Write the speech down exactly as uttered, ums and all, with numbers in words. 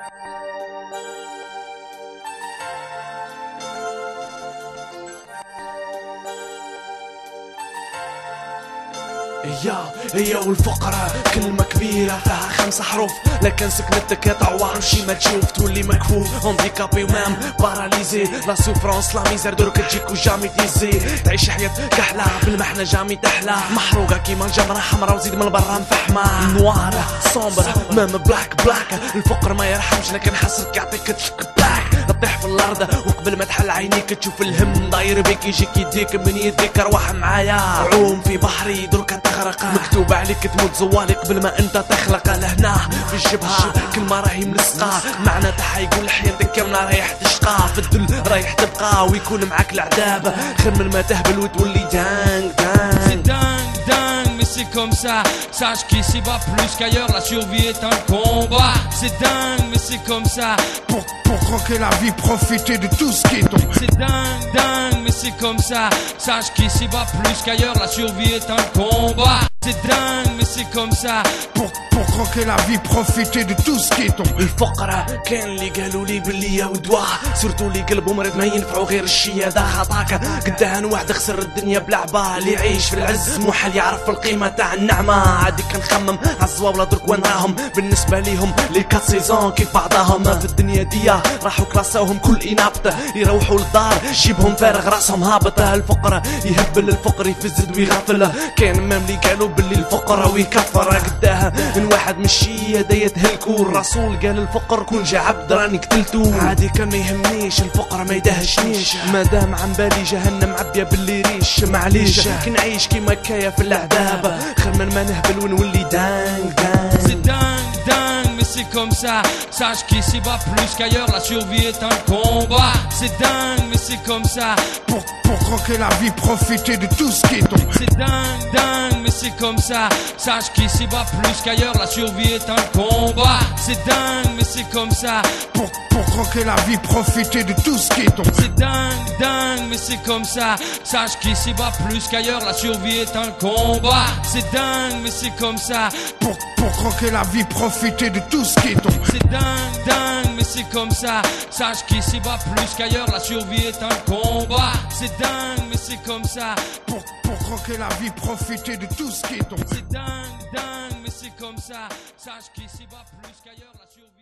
يا يا والفقرة كلمة كبيرة فيها خمسة حروف، لكن سكنتك يا طوار شي ما تشوف تولي مكفوف. هانديكابي ومام باراليزي، لا سوفرونس لا ميزر دورك تجيك وجامي تيزي. تعيش حياة كحلة بالمحنة جامي تحلى، محروقة كيما الجمرة حمرا وزيد من برا مفحمة. نوارة صومبر مام بلاك بلاك، الفقر ما يرحمش لكن حسرك يعطيك تفك بلاك. تطيح في الارض وقبل ما تحل عينيك تشوف الهم داير بيك يجيك يديك من يديك. روح معايا عوم في بحري درك تغرق، مكتوب عليك تموت زوالي قبل ما انت تخلق. لهنا في الجبهة كلمة راهي ملصقة، معنى تاعها يقول حياتك كاملة رايح تشقى. في الذل رايح تبقى ويكون معاك العذاب، خير من ما تهبل وتولي دانك دانك. C'est comme ça, sache qu'ici bas plus qu'ailleurs la survie est un combat. C'est dingue mais c'est comme ça. Pour, pour croquer la vie, profiter de tout ce qui est tombé. C'est dingue, dingue mais c'est comme ça. Sache qu'ici bas plus qu'ailleurs la survie est un combat. C'est dingue mais c'est comme ça. Pour, pour croquer la vie, profiter de tout ce qui est tombé. الفقرة كان اللي قالوا لي باللي يا ودواه، سورتو اللي قلبو مريض ما ينفعو غير الشيادة. خطاك قدام واحد خسر الدنيا بلعبة، اللي يعيش في العز محال يعرف القيمة تاع النعمة. عادي كنخمم عالزواولة درك وين راهم، بالنسبة ليهم لي كات سيزون كيف بعضاهم. في الدنيا ديا راحو كلاساوهم كل انابط، يروحوا للدار جيبهم فارغ راسهم هابط. الفقر يهبل الفقر يفزد ويغفل، كان مام اللي قالوا باللي الفقر ويكفر. قداه من واحد مشي يدا يتهلكو، الرسول قال الفقر كون جا عبد راني قتلتو. عادي كان ما يهمنيش الفقر ما يدهشنيش، مادام عن بالي جهنم عبية باللي ريش. معليش كنعيش كيما كايا في العذاب، خير من ما نهبل ونولي دانك دانك. C'est dingue, dingue mais c'est comme ça. Sache qu'ici bas plus qu'ailleurs la survie est un combat. C'est dingue mais c'est comme ça. Pour, pour croquer la vie, profiter de tout ce qui est tombé. C'est dingue, dingue mais c'est comme ça. Sache qu'ici bas plus qu'ailleurs la survie est un combat. C'est dingue mais c'est comme ça. Pour, pour croquer la vie, profiter de tout ce qui est tombé. C'est dingue, dingue mais c'est comme ça. Sache qu'ici bas plus qu'ailleurs la survie est un combat. C'est dingue mais c'est comme ça. Pour, pour croquer la vie, profiter de tout ce qui est tombé. C'est dingue, dingue mais c'est comme ça. Sache qu'ici bas plus qu'ailleurs la survie est un combat. C'est dingue mais c'est comme ça. Pour, pour croquer la vie, profiter de tout ce qui est tombé. C'est dingue, dingue mais c'est comme ça. Sache qu'ici bas plus qu'ailleurs la survie